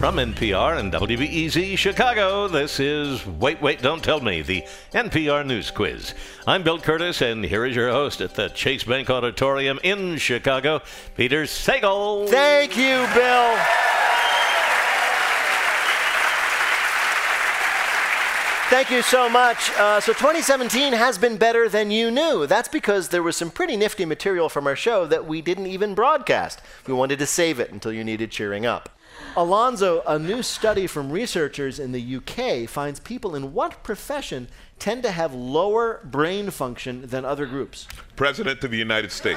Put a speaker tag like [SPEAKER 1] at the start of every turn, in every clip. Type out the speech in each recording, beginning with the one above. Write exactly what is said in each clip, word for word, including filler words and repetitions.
[SPEAKER 1] From N P R and W B E Z Chicago, this is Wait, Wait, Don't Tell Me, the N P R News Quiz. I'm Bill Curtis, and here is your host at the Chase Bank Auditorium in Chicago, Peter Sagal.
[SPEAKER 2] Thank you, Bill. Thank you so much. Uh, so twenty seventeen has been better than you knew. That's because there was some pretty nifty material from our show that we didn't even broadcast. We wanted to save it until you needed cheering up. Alonzo, a new study from researchers in the U K finds people in what profession tend to have lower brain function than other groups?
[SPEAKER 3] President of the United States.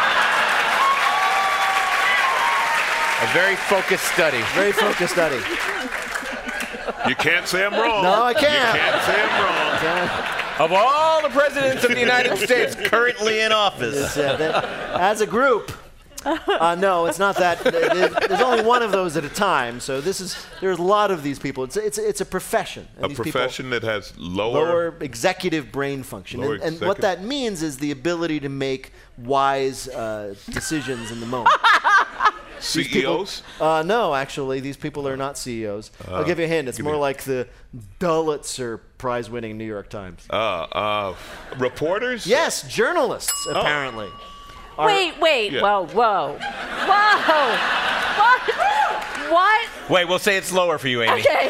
[SPEAKER 4] A very focused study.
[SPEAKER 2] Very focused study.
[SPEAKER 3] You can't say I'm wrong.
[SPEAKER 2] No, I can't.
[SPEAKER 3] You can't say I'm wrong.
[SPEAKER 4] Of all the presidents of the United States currently in office.
[SPEAKER 2] Uh, that, as a group, uh, no, it's not that. There's only one of those at a time. So this is there's a lot of these people. It's it's it's a profession. And
[SPEAKER 3] A
[SPEAKER 2] these
[SPEAKER 3] profession that has lower,
[SPEAKER 2] lower executive brain function,
[SPEAKER 3] Lower
[SPEAKER 2] and, and what
[SPEAKER 3] executive-
[SPEAKER 2] that means is the ability to make wise uh, decisions in the moment.
[SPEAKER 3] C E Os.
[SPEAKER 2] Uh, no, actually, these people are not C E Os.
[SPEAKER 3] Uh,
[SPEAKER 2] I'll give you a hint. It's
[SPEAKER 3] give
[SPEAKER 2] more
[SPEAKER 3] me-
[SPEAKER 2] like the Pulitzer Prize-winning New York Times.
[SPEAKER 3] Uh, uh, reporters.
[SPEAKER 2] Yes, journalists, apparently. Are-
[SPEAKER 5] Wait, wait,
[SPEAKER 3] Yeah.
[SPEAKER 5] whoa, whoa, whoa, what? What?
[SPEAKER 4] Wait, we'll say it's lower for you, Amy.
[SPEAKER 5] Okay.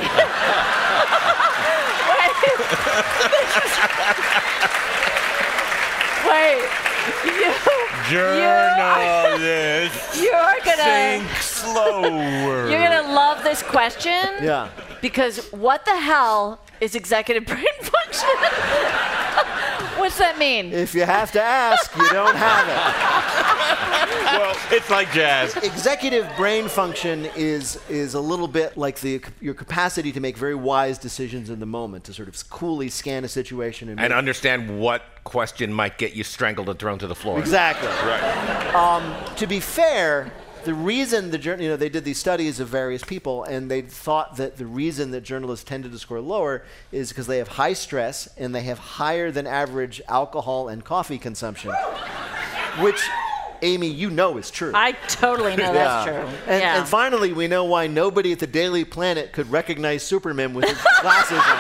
[SPEAKER 5] Wait. Wait. You,
[SPEAKER 4] Journalists.
[SPEAKER 5] you're gonna.
[SPEAKER 4] Think slower.
[SPEAKER 5] You're gonna love this question.
[SPEAKER 2] Yeah.
[SPEAKER 5] Because what the hell is executive brain function? What's that mean?
[SPEAKER 2] If you have to ask, you don't have it.
[SPEAKER 4] Well, it's like jazz.
[SPEAKER 2] Executive brain function is is a little bit like the your capacity to make very wise decisions in the moment, to sort of coolly scan a situation and,
[SPEAKER 4] And
[SPEAKER 2] make-
[SPEAKER 4] understand what question might get you strangled and thrown to the floor.
[SPEAKER 2] exactly.
[SPEAKER 3] Right.
[SPEAKER 2] Um, to be fair, the reason the jour- you know they did these studies of various people, and they thought that the reason that journalists tended to score lower is because they have high stress and they have higher than average alcohol and coffee consumption, which, Amy, you know is true.
[SPEAKER 5] I totally know that's
[SPEAKER 2] Yeah.
[SPEAKER 5] true.
[SPEAKER 2] And,
[SPEAKER 5] yeah.
[SPEAKER 2] and finally, we know why nobody at the Daily Planet could recognize Superman with his glasses on.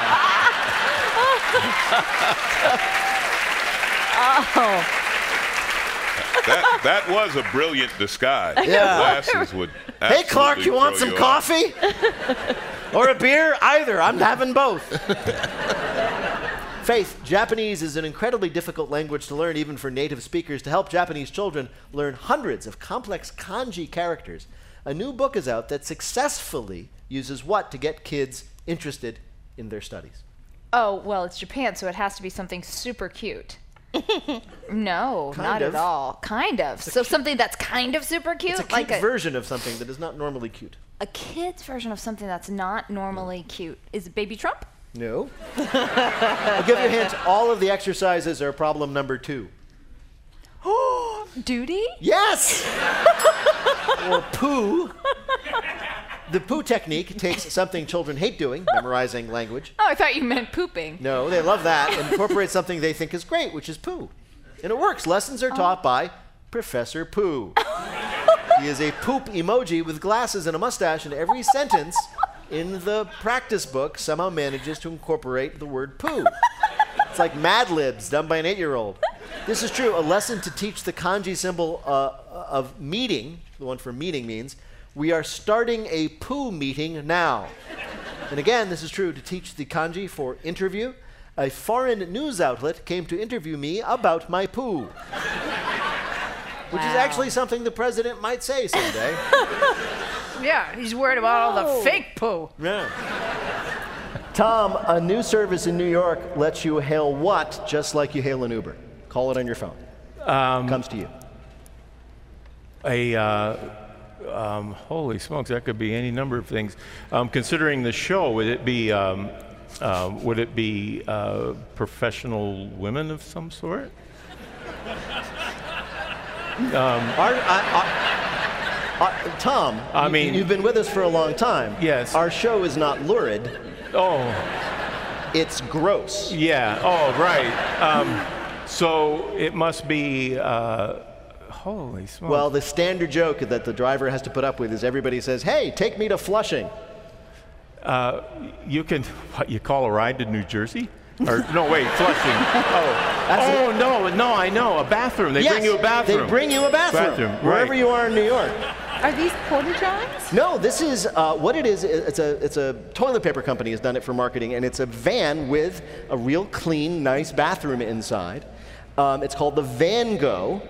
[SPEAKER 5] oh.
[SPEAKER 3] That that was a brilliant disguise.
[SPEAKER 2] Yeah.
[SPEAKER 3] Glasses would.
[SPEAKER 2] Hey, Clark,
[SPEAKER 3] absolutely
[SPEAKER 2] you want
[SPEAKER 3] throw
[SPEAKER 2] some
[SPEAKER 3] you
[SPEAKER 2] coffee? Or a beer? Either. I'm having both. Faith, Japanese is an incredibly difficult language to learn, even for native speakers. To help Japanese children learn hundreds of complex kanji characters, a new book is out that successfully uses what to get kids interested in their studies?
[SPEAKER 6] Oh, well, it's Japan, so it has to be something super cute. No,
[SPEAKER 2] Kind
[SPEAKER 6] not
[SPEAKER 2] of.
[SPEAKER 6] at all. Kind of. So something that's kind of super cute?
[SPEAKER 2] It's a cute
[SPEAKER 6] like a,
[SPEAKER 2] version of something that is not normally cute.
[SPEAKER 6] a kid's version of something that's not normally cute. Is it Baby Trump?
[SPEAKER 2] No. I'll give you a hint. All of the exercises are problem number two.
[SPEAKER 6] Duty?
[SPEAKER 2] Yes! Or poo. The poo technique takes something children hate doing, memorizing language.
[SPEAKER 6] Oh, I thought you meant pooping.
[SPEAKER 2] No, they love that, and incorporate something they think is great, which is poo. And it works. Lessons are taught by Professor Poo. He is a poop emoji with glasses and a mustache, and every sentence in the practice book somehow manages to incorporate the word poo. It's like Mad Libs done by an eight-year-old. This is true. A lesson to teach the kanji symbol uh, of meeting, the one for meeting means, we are starting a poo meeting now. And again, this is true to teach the kanji for interview. A foreign news outlet came to interview me about my poo. Which is
[SPEAKER 6] Wow.
[SPEAKER 2] actually something the president might say someday.
[SPEAKER 6] Yeah, he's worried about all the fake poo.
[SPEAKER 2] Yeah. Tom, a new service in New York lets you hail what just like you hail an Uber? Call it on your phone.
[SPEAKER 7] Um,
[SPEAKER 2] Comes to you.
[SPEAKER 7] a uh, um, holy smokes, that could be any number of things. Um, considering the show, would it be um, uh, would it be uh, professional women of some sort?
[SPEAKER 2] Our, I, I, I, Tom,
[SPEAKER 7] I
[SPEAKER 2] you-
[SPEAKER 7] mean-
[SPEAKER 2] you've been with us for a long time.
[SPEAKER 7] Yes.
[SPEAKER 2] Our show is not lurid,
[SPEAKER 7] Oh,
[SPEAKER 2] it's gross.
[SPEAKER 7] yeah. Oh, right. Um, so it must be. Uh, holy smokes.
[SPEAKER 2] Well, the standard joke that the driver has to put up with is everybody says, hey, take me to Flushing.
[SPEAKER 7] uh, you can, what, you call a ride to New Jersey? Or, no, wait, Flushing. Oh, oh no, no, I know, a bathroom. They
[SPEAKER 2] Yes,
[SPEAKER 7] bring you a bathroom.
[SPEAKER 2] They bring you a bathroom,
[SPEAKER 7] Bathroom,
[SPEAKER 2] wherever
[SPEAKER 7] right.
[SPEAKER 2] you are in New York.
[SPEAKER 6] Are these porta-johns?
[SPEAKER 2] No, this is uh, what it is. It's a it's a toilet paper company has done it for marketing, and it's a van with a real clean, nice bathroom inside. Um, it's called the Van Go.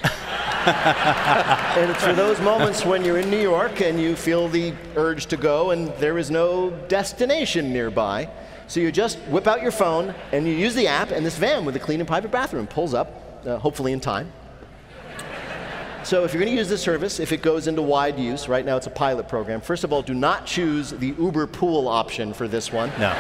[SPEAKER 2] And it's for those moments when you're in New York and you feel the urge to go and there is no destination nearby. So you just whip out your phone and you use the app, and this van with a clean and private bathroom pulls up, uh, hopefully in time. So if you're going to use this service, if it goes into wide use, right now it's a pilot program, first of all, do not choose the Uber Pool option for this one.
[SPEAKER 8] No.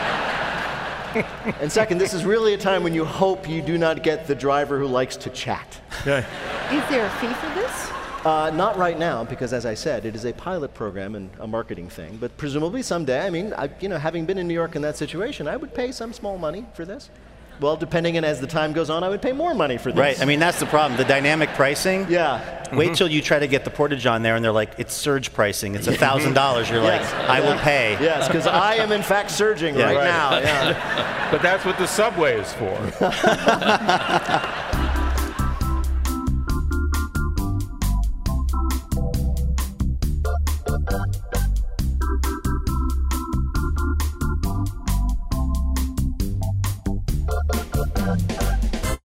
[SPEAKER 2] And second, this is really a time when you hope you do not get the driver who likes to chat.
[SPEAKER 7] Yeah.
[SPEAKER 6] Is there a fee for this?
[SPEAKER 2] Uh, not right now, because as I said, it is a pilot program and a marketing thing. But presumably someday, I mean, I, you know, having been in New York in that situation, I would pay some small money for this. Well, depending on as the time goes on, I would pay more money for this.
[SPEAKER 8] Right. I mean, that's the problem. The dynamic pricing.
[SPEAKER 2] Yeah.
[SPEAKER 8] Wait till you try to get the Porta-John there, and they're like, it's surge pricing. It's a thousand dollars. You're
[SPEAKER 2] Yes.
[SPEAKER 8] like, I will pay.
[SPEAKER 2] Yes, because I am in fact surging
[SPEAKER 8] Yeah.
[SPEAKER 2] right,
[SPEAKER 7] Right.
[SPEAKER 2] now. Yeah.
[SPEAKER 7] But that's what the subway is for.